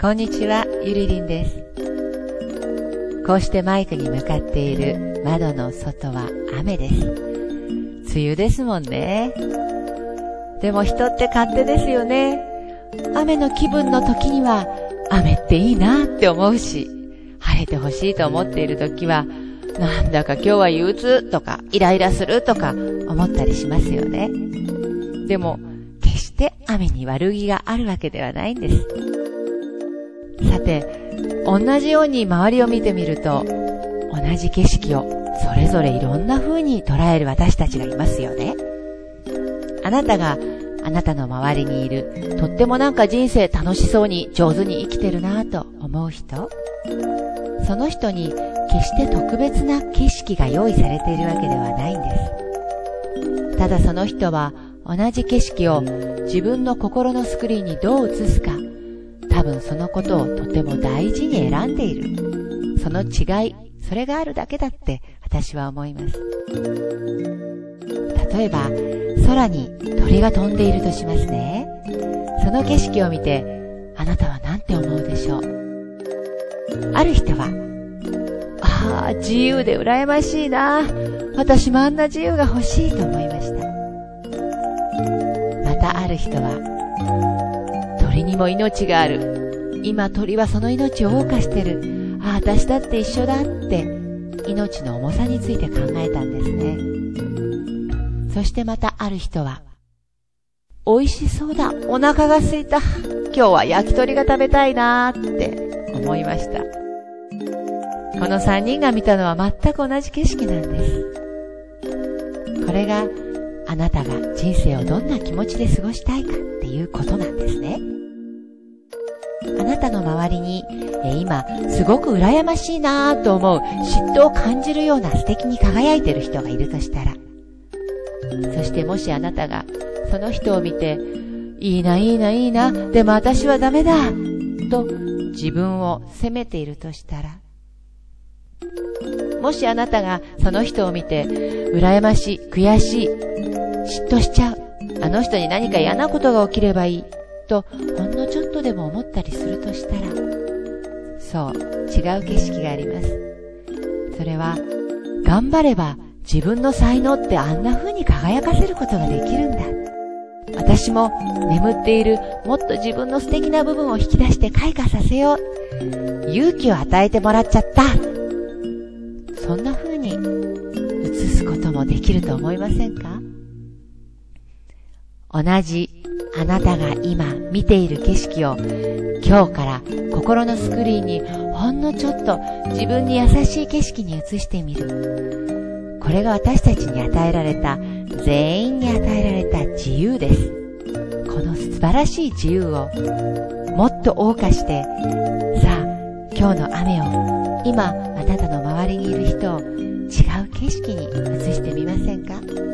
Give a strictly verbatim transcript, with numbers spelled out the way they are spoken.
こんにちは、ゆりりんです。こうしてマイクに向かっている窓の外は雨です。梅雨ですもんね。でも人って勝手ですよね。雨の気分の時には雨っていいなって思うし、晴れてほしいと思っている時はなんだか今日は憂鬱とかイライラするとか思ったりしますよね。でも決して雨に悪気があるわけではないんです。さて、同じように周りを見てみると、同じ景色をそれぞれいろんな風に捉える私たちがいますよね。あなたがあなたの周りにいる、とってもなんか人生楽しそうに上手に生きてるなぁと思う人、その人に決して特別な景色が用意されているわけではないんです。ただその人は同じ景色を自分の心のスクリーンにどう映すか、多分そのことをとても大事に選んでいる。その違い、それがあるだけだって私は思います。例えば、空に鳥が飛んでいるとしますね。その景色を見て、あなたは何て思うでしょう。ある人は、ああ、自由で羨ましいな。私もあんな自由が欲しいと思いました。またある人は、鳥にも命がある。今鳥はその命を謳歌してる。ああ、私だって一緒だって命の重さについて考えたんですね。そしてまたある人は、美味しそうだ。お腹が空いた。今日は焼き鳥が食べたいなって思いました。この三人が見たのは全く同じ景色なんです。これがあなたが人生をどんな気持ちで過ごしたいかっていうことなんですね。あなたの周りにえ今すごく羨ましいなぁと思う嫉妬を感じるような素敵に輝いている人がいるとしたら、そしてもしあなたがその人を見て、いいないいないいな、でも私はダメだと自分を責めているとしたら、もしあなたがその人を見て、羨ましい、悔しい、嫉妬しちゃう、あの人に何か嫌なことが起きればいいとほんのちょっとでも思ったりするとしたら、そう、違う景色があります。それは、頑張れば自分の才能ってあんな風に輝かせることができるんだ。私も眠っているもっと自分の素敵な部分を引き出して開花させよう。勇気を与えてもらっちゃった。そんな風に映すこともできると思いませんか？同じあなたが今見ている景色を今日から心のスクリーンにほんのちょっと自分に優しい景色に映してみる。これが私たちに与えられた、全員に与えられた自由です。この素晴らしい自由をもっと謳歌して、さあ今日の雨を今あなたの周りにいる人を違う景色に映してみませんか？